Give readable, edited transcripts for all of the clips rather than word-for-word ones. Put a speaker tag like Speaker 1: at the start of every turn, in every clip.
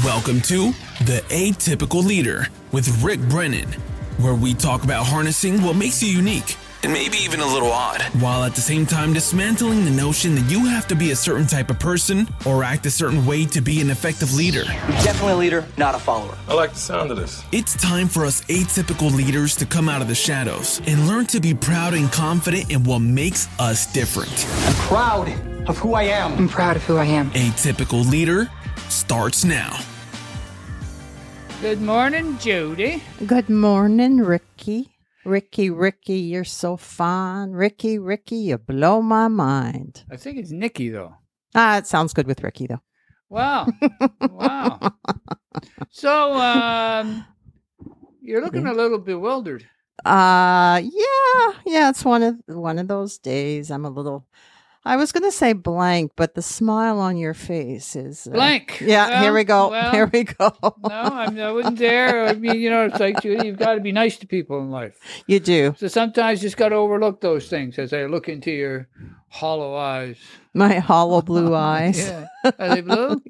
Speaker 1: Welcome to The Atypical Leader with Rick Brennan, where we talk about harnessing what makes you unique and maybe even a little odd, while at the same time dismantling the notion that you have to be a certain type of person or act a certain way to be an effective leader.
Speaker 2: Definitely a leader, not a follower.
Speaker 3: I like the sound of this.
Speaker 1: It's time for us atypical leaders to come out of the shadows and learn to be proud and confident in what makes us different.
Speaker 2: I'm proud of who I am.
Speaker 4: I'm proud of who I am.
Speaker 1: Atypical Leader starts now.
Speaker 5: Good morning, Judy.
Speaker 6: Good morning, Ricky. Ricky, you're so fine. Ricky, you blow my mind.
Speaker 5: I think it's Nikki, though.
Speaker 6: It sounds good with Ricky, though.
Speaker 5: Wow. Wow. So, you're looking a little bewildered.
Speaker 6: Yeah, it's one of those days. I was going to say blank, but the smile on your face is...
Speaker 5: blank.
Speaker 6: Yeah,
Speaker 5: well,
Speaker 6: here we go.
Speaker 5: Well,
Speaker 6: here we go.
Speaker 5: No, I wouldn't dare. I mean, it's like, Judy, you've got to be nice to people in life.
Speaker 6: You do.
Speaker 5: So sometimes you just got to overlook those things as I look into your hollow eyes.
Speaker 6: My hollow blue eyes.
Speaker 5: Yeah. Are they blue?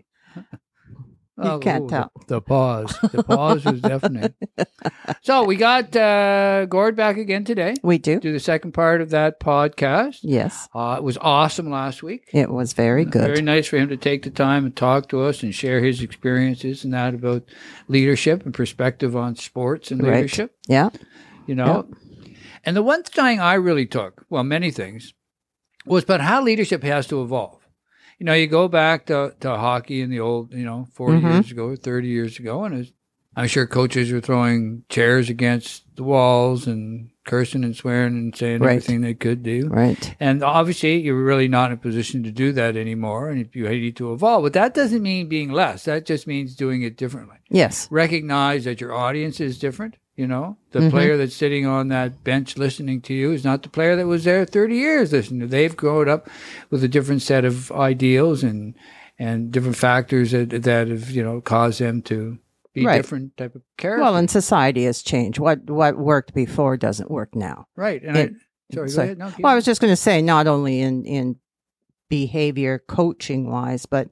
Speaker 6: You can't tell.
Speaker 5: The pause. The pause was definite. So we got Gord back again today.
Speaker 6: We do.
Speaker 5: Do the second part of that podcast.
Speaker 6: Yes.
Speaker 5: It was awesome last week.
Speaker 6: It was very good.
Speaker 5: Very nice for him to take the time and talk to us and share his experiences and that about leadership and perspective on sports and leadership.
Speaker 6: Right. Yeah.
Speaker 5: And the one thing I really took, well, many things, was about how leadership has to evolve. You go back to hockey in the old, 40 years ago, 30 years ago, and I'm sure coaches were throwing chairs against the walls and cursing and swearing and saying everything they could do.
Speaker 6: Right.
Speaker 5: And obviously, you're really not in a position to do that anymore, and you need to evolve. But that doesn't mean being less. That just means doing it differently.
Speaker 6: Yes.
Speaker 5: Recognize that your audience is different. The player that's sitting on that bench listening to you is not the player that was there 30 years listening. They've grown up with a different set of ideals and different factors that have, caused them to be different type of character.
Speaker 6: Well, and society has changed. What worked before doesn't work now.
Speaker 5: Right. And go ahead. No,
Speaker 6: I was just going to say, not only in behavior coaching wise, but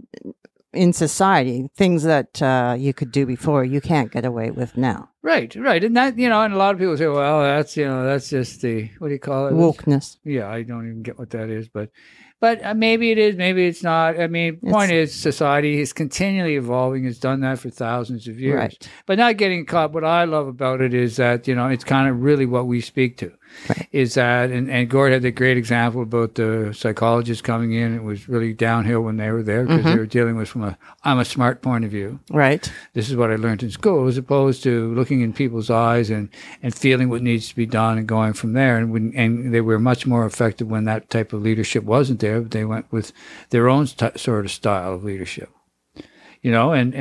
Speaker 6: in society, things that you could do before, you can't get away with now.
Speaker 5: Right. And that, and a lot of people say, well, that's just the, what do you call it?
Speaker 6: Wokeness.
Speaker 5: Yeah, I don't even get what that is, but maybe it is, maybe it's not. I mean, point is, society is continually evolving. It's done that for thousands of years.
Speaker 6: Right.
Speaker 5: But not getting caught. What I love about it is that, it's kind of really what we speak to.
Speaker 6: Right.
Speaker 5: Is that, and Gord had the great example about the psychologists coming in. It was really downhill when they were there because they were dealing with from I'm a smart point of view.
Speaker 6: Right.
Speaker 5: This is what I learned in school, as opposed to looking in people's eyes and feeling what needs to be done and going from there. And they were much more effective when that type of leadership wasn't there. But they went with their own sort of style of leadership, and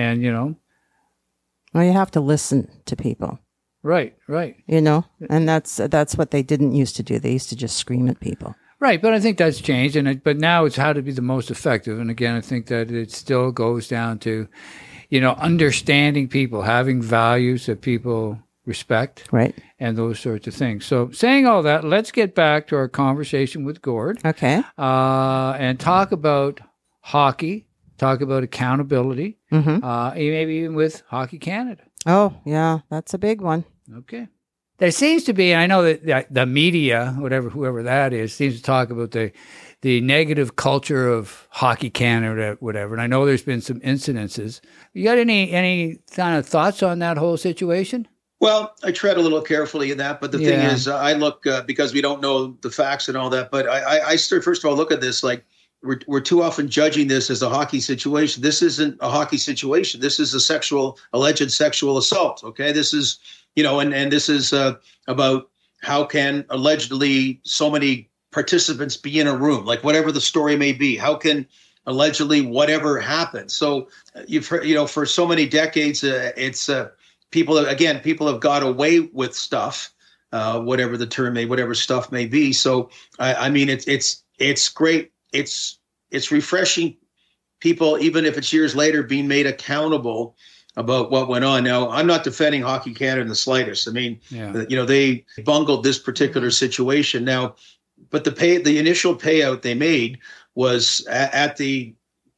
Speaker 6: Well, you have to listen to people.
Speaker 5: Right.
Speaker 6: And that's what they didn't used to do. They used to just scream at people.
Speaker 5: Right, but I think that's changed, but now it's how to be the most effective. And again, I think that it still goes down to, understanding people, having values that people respect,
Speaker 6: right,
Speaker 5: and those sorts of things. So, saying all that, let's get back to our conversation with Gord.
Speaker 6: Okay,
Speaker 5: and talk about hockey, talk about accountability, maybe even with Hockey Canada.
Speaker 6: Oh, yeah, that's a big one.
Speaker 5: Okay. There seems to be, and I know that the media, whoever that is, seems to talk about the negative culture of Hockey Canada, whatever. And I know there's been some incidences. You got any kind of thoughts on that whole situation?
Speaker 7: Well, I tread a little carefully in that, but the thing is, I look, because we don't know the facts and all that, but I first of all, look at this like, we're too often judging this as a hockey situation. This isn't a hockey situation. This is a alleged sexual assault. Okay. This is, and this is about how can allegedly so many participants be in a room, like whatever the story may be, how can allegedly whatever happened. So you've heard, for so many decades, it's people have got away with stuff, whatever the term whatever stuff may be. So I mean, it's great. It's refreshing people, even if it's years later, being made accountable about what went on. Now, I'm not defending Hockey Canada in the slightest. I mean, they bungled this particular situation. Now, but the initial payout they made was at the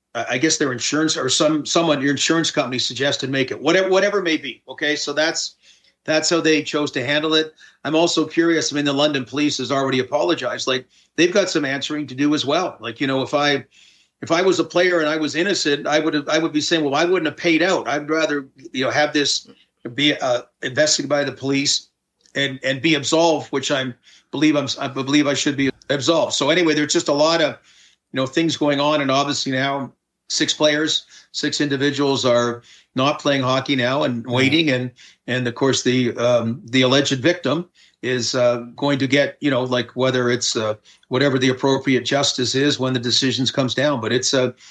Speaker 7: I guess their insurance or someone, your insurance company suggested make it, whatever it may be. Okay. So that's how they chose to handle it. I'm also curious. I mean, the London police has already apologized. Like, they've got some answering to do as well. Like, if I was a player and I was innocent, I would be saying, well, I wouldn't have paid out. I'd rather, have this be investigated by the police and be absolved, which I believe I should be absolved. So anyway, there's just a lot of, things going on. And obviously now 6 individuals are not playing hockey now and waiting. And of course the alleged victim is going to get, like, whether it's whatever the appropriate justice is when the decisions comes down. But it's an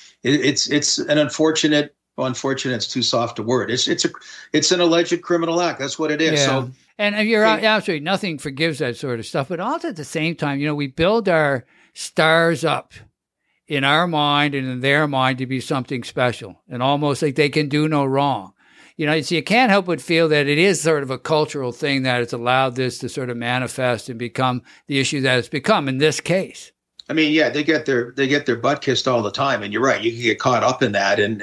Speaker 7: unfortunate. Well, unfortunate, it's too soft a word. It's an alleged criminal act. That's what it is.
Speaker 5: Yeah.
Speaker 7: So,
Speaker 5: and you're absolutely, nothing forgives that sort of stuff. But also at the same time, we build our stars up in our mind and in their mind to be something special, and almost like they can do no wrong. So you can't help but feel that it is sort of a cultural thing that it's allowed this to sort of manifest and become the issue that it's become in this case.
Speaker 7: I mean, yeah, they get their butt kissed all the time, and you're right. You can get caught up in that, and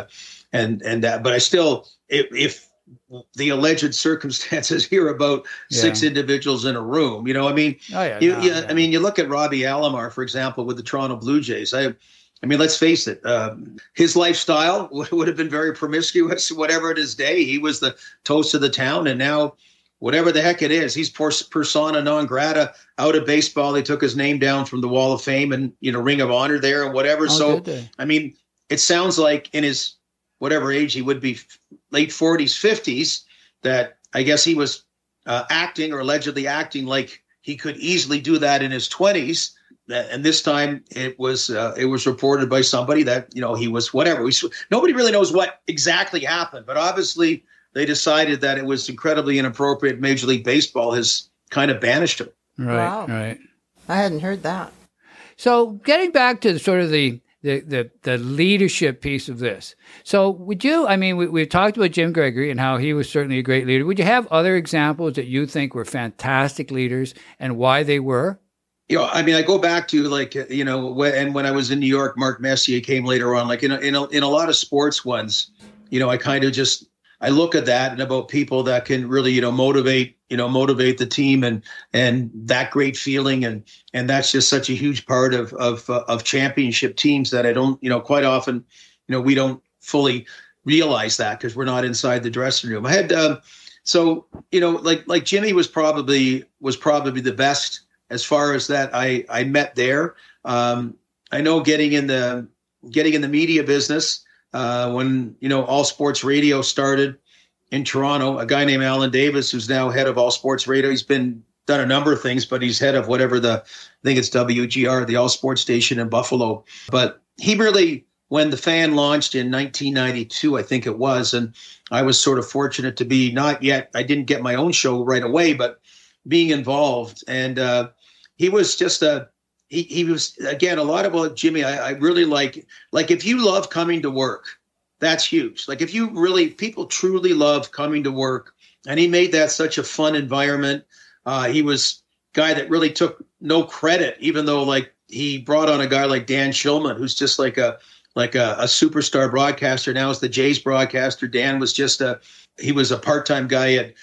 Speaker 7: that. But I still, if the alleged circumstances here about 6 individuals in a room, I mean, I mean, you look at Robbie Alomar, for example, with the Toronto Blue Jays. I mean, let's face it. His lifestyle would have been very promiscuous, whatever it is day. He was the toast of the town, and now, whatever the heck it is, he's persona non grata out of baseball. They took his name down from the Wall of Fame and, Ring of Honor there and whatever. So, I mean, it sounds like in his whatever age he would be, late 40s, 50s, that I guess he was acting or allegedly acting like he could easily do that in his 20s. And this time it was reported by somebody that, he was whatever. Nobody really knows what exactly happened, but obviously they decided that it was incredibly inappropriate. Major League Baseball has kind of banished him.
Speaker 5: Right,
Speaker 6: wow.
Speaker 5: Right.
Speaker 6: I hadn't heard that.
Speaker 5: So getting back to sort of the leadership piece of this. So would you, I mean, we talked about Jim Gregory and how he was certainly a great leader. Would you have other examples that you think were fantastic leaders and why they were?
Speaker 7: I mean, I go back to when I was in New York, Mark Messier came later on, like in a lot of sports ones, I kind of just, I look at that and about people that can really, motivate the team and that great feeling. And that's just such a huge part of championship teams that I don't, quite often, we don't fully realize that because we're not inside the dressing room. I had, like Jimmy was probably the best as far as that I met there. I know getting in the media business, when, All Sports Radio started in Toronto, a guy named Alan Davis, who's now head of All Sports Radio. He's done a number of things, but he's head of whatever I think it's WGR, the All Sports station in Buffalo. But he really, when the Fan launched in 1992, I think it was, and I was sort of fortunate to be I didn't get my own show right away, but being involved. And he was just he was, again, a lot about Jimmy. I really like if you love coming to work, that's huge. Like if people truly love coming to work, and he made that such a fun environment. He was a guy that really took no credit, even though like he brought on a guy like Dan Shulman, who's just like a superstar broadcaster. Now is the Jays broadcaster. Dan was he was a part-time guy at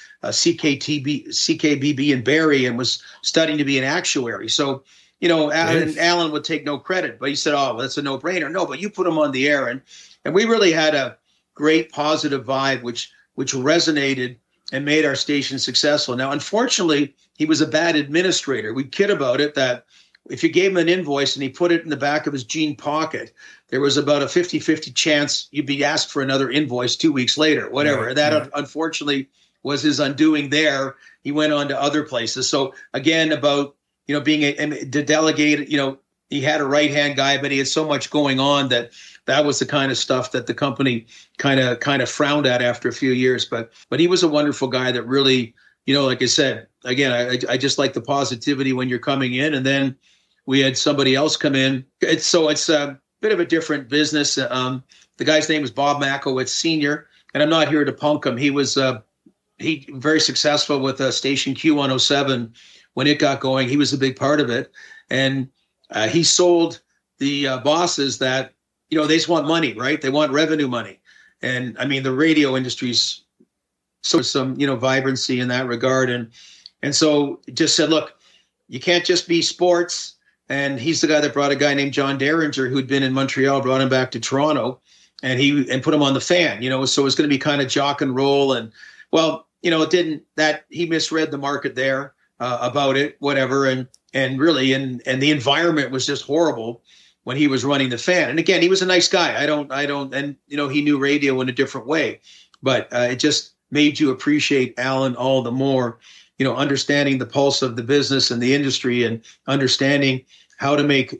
Speaker 7: CKBB in Barrie and was studying to be an actuary. So, Alan would take no credit, but he said, oh, well, that's a no-brainer. No, but you put him on the air. And we really had a great positive vibe, which resonated and made our station successful. Now, unfortunately, he was a bad administrator. We kid about it that if you gave him an invoice and he put it in the back of his jean pocket, there was about a 50-50 chance you'd be asked for another invoice 2 weeks later, whatever. Right, that unfortunately was his undoing there. He went on to other places. So again, about, being to delegate, he had a right-hand guy, but he had so much going on that was the kind of stuff that the company kind of frowned at after a few years. But he was a wonderful guy that really, like I said, again, I just like the positivity when you're coming in. And then we had somebody else come in. It's a bit of a different business. The guy's name is Bob Makowitz Sr., and I'm not here to punk him. He was he very successful with station Q107 when it got going. He was a big part of it. And he sold the bosses that they just want money, right? They want revenue money. And I mean, the radio industry's some vibrancy in that regard. And so just said, look, you can't just be sports. And he's the guy that brought a guy named John Derringer, who'd been in Montreal, brought him back to Toronto, and put him on the Fan, so it's going to be kind of jock and roll. And well, he misread the market there about it, whatever. And really, and the environment was just horrible when he was running the Fan. And again, he was a nice guy. And he knew radio in a different way, but it just made you appreciate Alan all the more, understanding the pulse of the business and the industry, and understanding how to make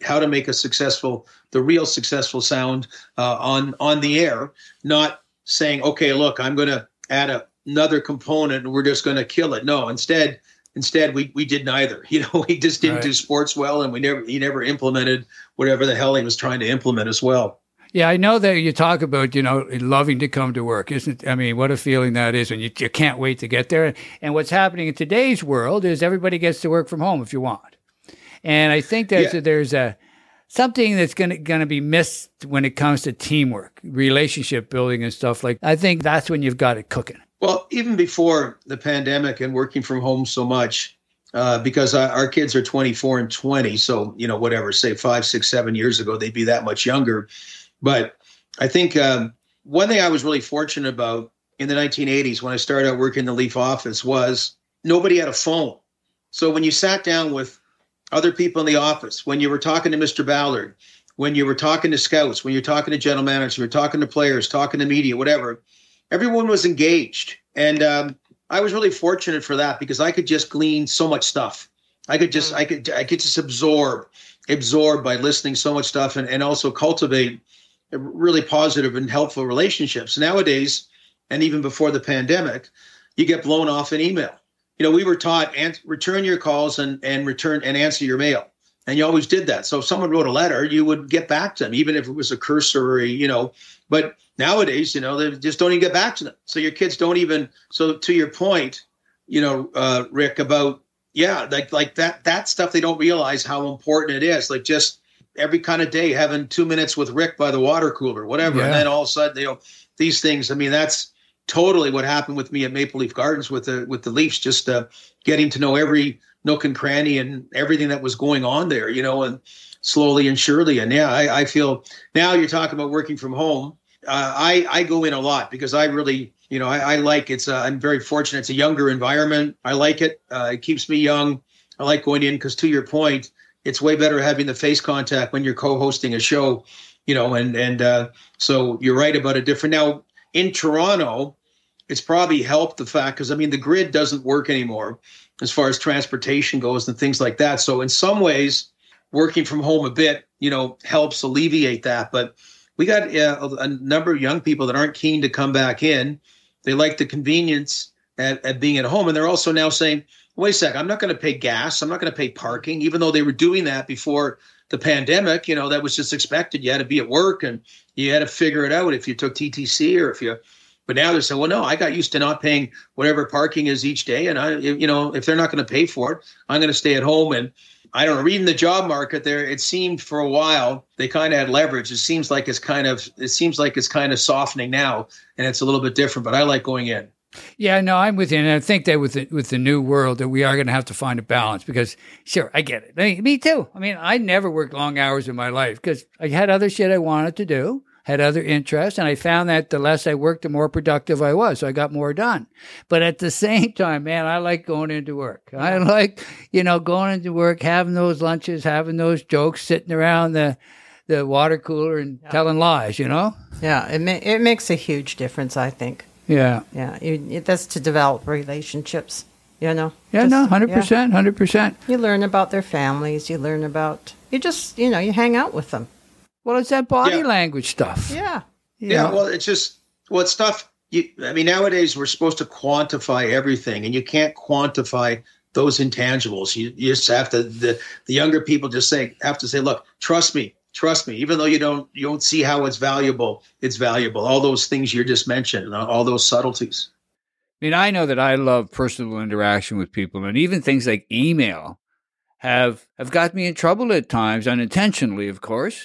Speaker 7: the real successful sound on the air, not saying, okay, look, I'm going to add another component and we're just going to kill it. No, instead we did neither. We just didn't do sports well, and he never implemented whatever the hell he was trying to implement as well.
Speaker 5: Yeah, I know that you talk about, loving to come to work, isn't it? I mean, what a feeling that is when you can't wait to get there. And what's happening in today's world is everybody gets to work from home if you want. And I think there's something that's going to be missed when it comes to teamwork, relationship building and stuff like that. I think that's when you've got it cooking.
Speaker 7: Well, even before the pandemic and working from home so much, because our kids are 24 and 20. So, whatever, say 5, 6, 7 years ago, they'd be that much younger. But I think one thing I was really fortunate about in the 1980s when I started out working in the Leaf office was nobody had a phone. So when you sat down with other people in the office, when you were talking to Mr. Ballard, when you were talking to scouts, when you're talking to general managers, you were talking to players, talking to media, whatever, everyone was engaged. And I was really fortunate for that, because I could just glean so much stuff. I could just absorb by listening so much stuff, and also cultivate really positive and helpful relationships. Nowadays, and even before the pandemic, you get blown off in email. We were taught return your calls and return and answer your mail. And you always did that. So if someone wrote a letter, you would get back to them, even if it was a cursory, but nowadays, they just don't even get back to them. So your kids don't even, so to your point, Rick, about, like that stuff, they don't realize how important it is. Like just every kind of day having 2 minutes with Rick by the water cooler, whatever. Yeah. And then all of a sudden, these things, I mean, that's totally what happened with me at Maple Leaf Gardens with the Leafs, just getting to know every nook and cranny and everything that was going on there, and slowly and surely. And I feel now you're talking about working from home. I go in a lot because I really, I like I'm very fortunate. It's a younger environment. I like it. It keeps me young. I like going in because, to your point, it's way better having the face contact when you're co-hosting a show, and so you're right about it different. Now in Toronto, it's probably helped the fact, because I mean, the grid doesn't work anymore as far as transportation goes and things like that. So in some ways, working from home a bit, helps alleviate that. But we got a number of young people that aren't keen to come back in. They like the convenience at being at home. And they're also now saying, wait a sec, I'm not going to pay gas. I'm not going to pay parking, even though they were doing that before the pandemic. That was just expected. You had to be at work and you had to figure it out if you took TTC or but now they're saying, well, no, I got used to not paying whatever parking is each day. And if they're not going to pay for it, I'm going to stay at home. And I don't know, reading the job market there, it seemed for a while they kind of had leverage. It seems like it's kind of softening now, and it's a little bit different, but I like going in.
Speaker 5: Yeah, no, I'm with you. And I think that with the new world that we are going to have to find a balance, because sure, I get it. Me too. I mean, I never worked long hours in my life because I had other shit I wanted to do, had other interests. And I found that the less I worked, the more productive I was. So I got more done. But at the same time, man, I like going into work. I like, going into work, having those lunches, having those jokes, sitting around the water cooler and telling lies, Yeah,
Speaker 6: it makes a huge difference, I think.
Speaker 5: Yeah.
Speaker 6: Yeah. That's to develop relationships,
Speaker 5: Yeah, no, 100%, 100%.
Speaker 6: You learn about their families. You learn about, you hang out with them.
Speaker 5: Well, it's that body language stuff.
Speaker 6: Yeah.
Speaker 7: Well, it's just, it's stuff. Nowadays we're supposed to quantify everything, and you can't quantify those intangibles. You just have to, the younger people have to say, look, trust me, even though you don't see how it's valuable. All those things you just mentioned, all those subtleties.
Speaker 5: I mean, I know that I love personal interaction with people, and even things like email have got me in trouble at times, unintentionally, of course.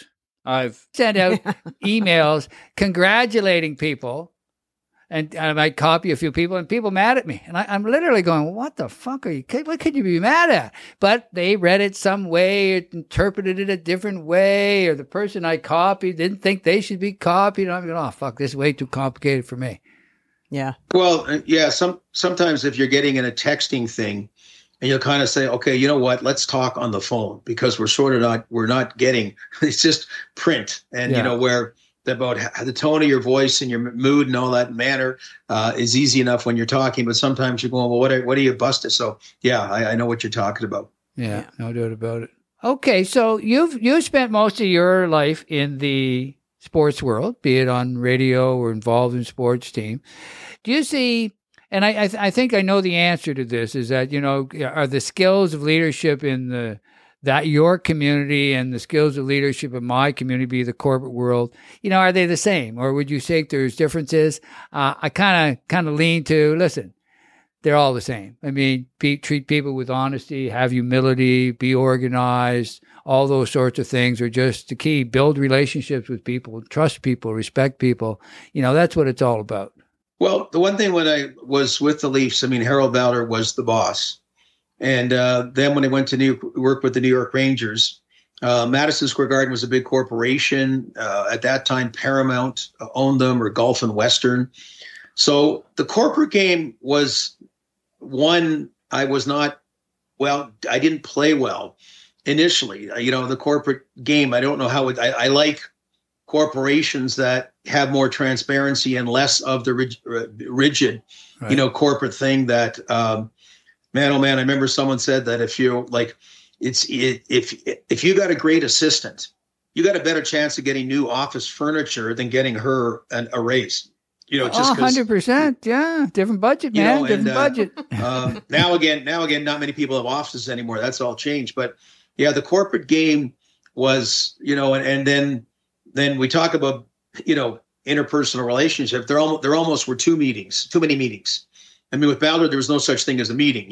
Speaker 5: I've sent out emails congratulating people, and I might copy a few people, and people mad at me. And I'm literally going, what the fuck what could you be mad at? But they read it some way, or interpreted it a different way, or the person I copied didn't think they should be copied. And I'm going, oh, fuck, this is way too complicated for me.
Speaker 6: Yeah.
Speaker 7: Well, yeah, sometimes if you're getting in a texting thing, and you'll kind of say, okay, you know what, let's talk on the phone, because we're not getting, it's just print. And, where about the tone of your voice and your mood and all that manner is easy enough when you're talking, but sometimes you're going, well, what are you busted? So yeah, I know what you're talking about.
Speaker 5: Yeah, no doubt about it. Okay, so you've spent most of your life in the sports world, be it on radio or involved in sports team. Do you see, and I think I know the answer to this, is that, are the skills of leadership in that your community and the skills of leadership in my community, be the corporate world, are they the same? Or would you say there's differences? I kind of lean to, listen, they're all the same. I mean, treat people with honesty, have humility, be organized, all those sorts of things are just the key. Build relationships with people, trust people, respect people. That's what it's all about.
Speaker 7: Well, the one thing when I was with the Leafs, Harold Ballard was the boss. And then when I went to work with the New York Rangers, Madison Square Garden was a big corporation. At that time, Paramount owned them, or Gulf and Western. So the corporate game was one I didn't play well initially. The corporate game, I don't know how I like corporations that have more transparency and less of the rigid, right, corporate thing that, man, oh man, I remember someone said that if you if you got a great assistant, you got a better chance of getting new office furniture than getting her a raise. Just
Speaker 5: 100%. Yeah. Different budget, man. Different budget.
Speaker 7: Now again, not many people have offices anymore. That's all changed. But yeah, the corporate game was, and then we talk about, interpersonal relationship. There almost were too many meetings. With Ballard, there was no such thing as a meeting.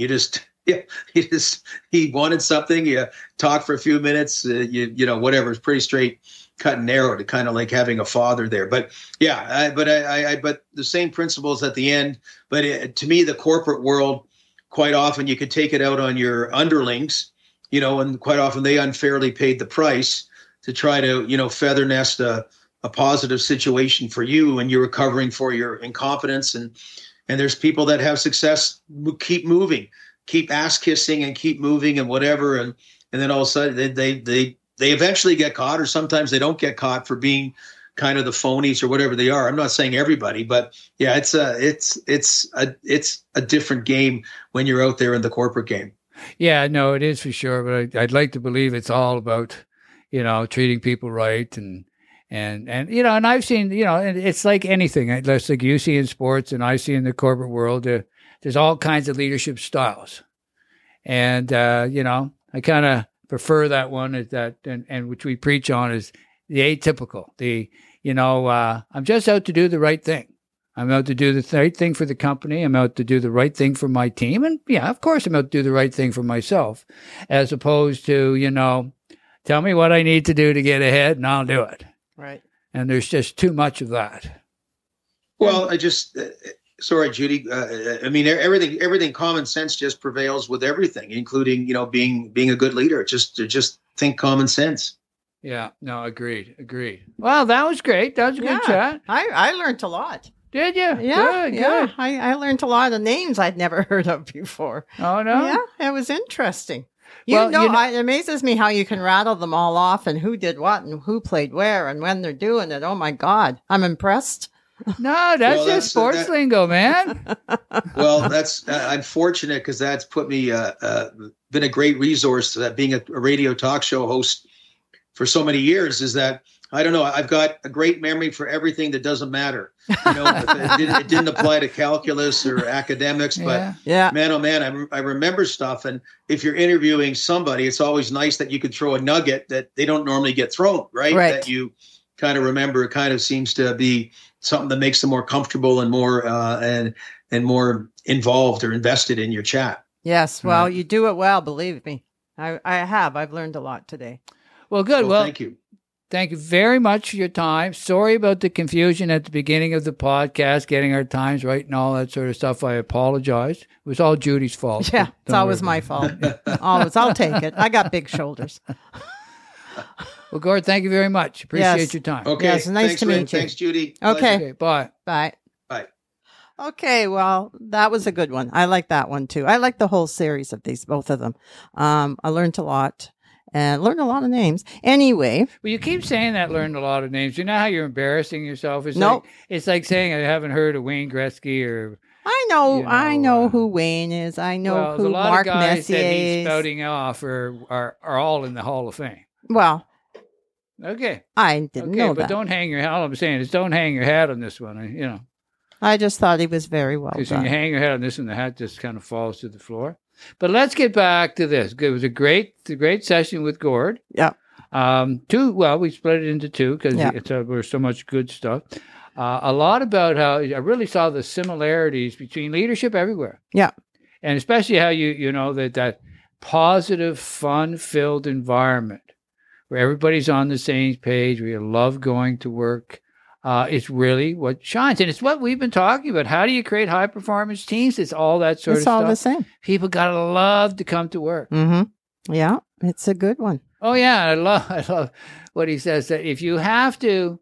Speaker 7: He wanted something. You talk for a few minutes. Whatever. It's pretty straight, cut and narrow, to kind of like having a father there. But yeah, but the same principles at the end. But to me, the corporate world, quite often you could take it out on your underlings, and quite often they unfairly paid the price to try to, feather nest a positive situation for you, and you're recovering for your incompetence. And there's people that have success, keep moving, keep ass kissing and keep moving and whatever. And then all of a sudden they eventually get caught, or sometimes they don't get caught for being kind of the phonies or whatever they are. I'm not saying everybody, but yeah, it's a different game when you're out there in the corporate game.
Speaker 5: Yeah, no, it is for sure. But I'd like to believe it's all about, treating people right and I've seen, and it's like anything. It's like you see in sports and I see in the corporate world, there's all kinds of leadership styles. And, I kind of prefer that one and which we preach on is the atypical. I'm just out to do the right thing. I'm out to do the right thing for the company. I'm out to do the right thing for my team. And yeah, of course I'm out to do the right thing for myself, as opposed to, tell me what I need to do to get ahead and I'll do it.
Speaker 6: Right.
Speaker 5: And there's just too much of that.
Speaker 7: Well, sorry, Judy. Everything common sense just prevails with everything, including, being a good leader. Just think common sense.
Speaker 5: Yeah, no, agreed. Well, that was great. That was a good chat.
Speaker 6: I learned a lot.
Speaker 5: Did you?
Speaker 6: Yeah,
Speaker 5: Good.
Speaker 6: I learned a lot of names I'd never heard of before.
Speaker 5: Oh, no?
Speaker 6: Yeah, it was interesting. It amazes me how you can rattle them all off and who did what and who played where and when they're doing it. Oh, my God. I'm impressed.
Speaker 5: No, that's just sports lingo, man.
Speaker 7: Well, that's I'm fortunate because that's put me been a great resource to that, being a radio talk show host for so many years, is that I don't know. I've got a great memory for everything that doesn't matter. It didn't apply to calculus or academics, but man, oh man, I remember stuff. And if you're interviewing somebody, it's always nice that you could throw a nugget that they don't normally get thrown, right? That you kind of remember. It kind of seems to be something that makes them more comfortable and more and more involved or invested in your chat.
Speaker 6: Yes, well, you do it well. Believe me, I've learned a lot today.
Speaker 5: Well, good.
Speaker 7: Well, thank you.
Speaker 5: thank you very much for your time. Sorry about the confusion at the beginning of the podcast, getting our times right and all that sort of stuff. I apologize. It was all Judy's fault.
Speaker 6: Yeah, it's always my fault. Always. I'll take it. I got big shoulders.
Speaker 5: Well, Gord, thank you very much. Appreciate your time.
Speaker 7: Okay.
Speaker 6: Yes, nice
Speaker 7: Thanks,
Speaker 6: to meet
Speaker 7: Rick.
Speaker 6: you.
Speaker 7: Thanks, Judy.
Speaker 6: Okay.
Speaker 5: Bye.
Speaker 6: Bye.
Speaker 7: Bye.
Speaker 6: Okay, well, that was a good one. I like that one too. I like the whole series of these, both of them. I learned a lot and learned a lot of names. Anyway.
Speaker 5: Well, you keep saying that, learned a lot of names. You know how you're embarrassing yourself? It's like saying I haven't heard of Wayne Gretzky or...
Speaker 6: I know who Wayne is. I know who Mark Messier is. A lot of guys that he's spouting off are all in the Hall of Fame. Well...
Speaker 5: Okay.
Speaker 6: I didn't know that.
Speaker 5: But don't hang your hat. All I'm saying is don't hang your hat on this one,
Speaker 6: I just thought he was very well done.
Speaker 5: Because when you hang your head on this one, the hat just kind of falls to the floor. But let's get back to this. It was a great session with Gord.
Speaker 6: Yeah.
Speaker 5: We split it into two because there was so much good stuff. A lot about how I really saw the similarities between leadership everywhere.
Speaker 6: Yeah.
Speaker 5: And especially how that positive, fun-filled environment where everybody's on the same page, where you love going to work. It's really what shines. And it's what we've been talking about. How do you create high-performance teams? It's all that sort of stuff.
Speaker 6: It's all the same.
Speaker 5: People got to love to come to work.
Speaker 6: Mm-hmm. Yeah, it's a good one.
Speaker 5: Oh, yeah. I love what he says, that if you have to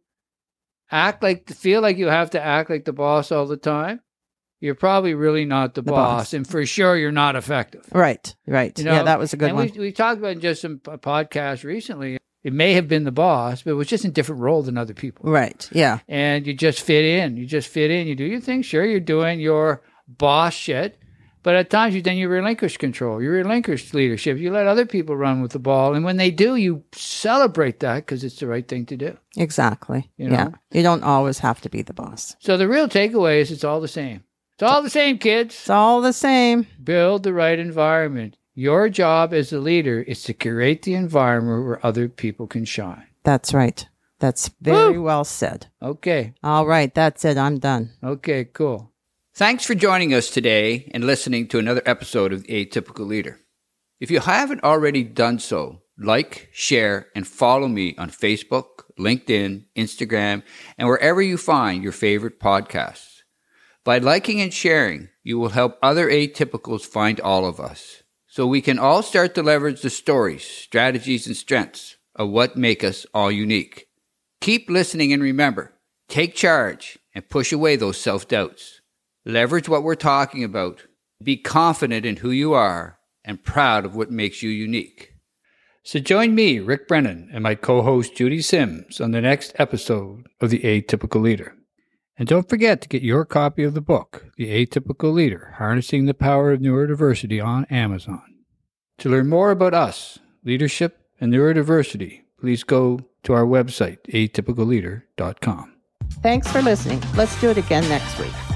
Speaker 5: feel like you have to act like the boss all the time, you're probably really not the boss. And for sure, you're not effective.
Speaker 6: Right. Yeah, that was a good one.
Speaker 5: We talked about in just some podcasts recently. It may have been the boss, but it was just in a different role than other people.
Speaker 6: Right, yeah.
Speaker 5: And you just fit in. You do your thing. Sure, you're doing your boss shit. But at times, you relinquish control. You relinquish leadership. You let other people run with the ball. And when they do, you celebrate that because it's the right thing to do.
Speaker 6: Exactly. Yeah. You don't always have to be the boss.
Speaker 5: So the real takeaway is it's all the same. It's all the same, kids.
Speaker 6: It's all the same.
Speaker 5: Build the right environment. Your job as a leader is to create the environment where other people can shine.
Speaker 6: That's right. That's very well said.
Speaker 5: Okay.
Speaker 6: All right. That's it. I'm done.
Speaker 5: Okay, cool. Thanks for joining us today and listening to another episode of The Atypical Leader. If you haven't already done so, like, share, and follow me on Facebook, LinkedIn, Instagram, and wherever you find your favorite podcasts. By liking and sharing, you will help other atypicals find all of us, so we can all start to leverage the stories, strategies, and strengths of what make us all unique. Keep listening and remember, take charge and push away those self-doubts. Leverage what we're talking about. Be confident in who you are and proud of what makes you unique. So join me, Rick Brennan, and my co-host Judy Sims on the next episode of The Atypical Leader. And don't forget to get your copy of the book, The Atypical Leader, Harnessing the Power of Neurodiversity, on Amazon. To learn more about us, leadership, and neurodiversity, please go to our website, atypicalleader.com.
Speaker 6: Thanks for listening. Let's do it again next week.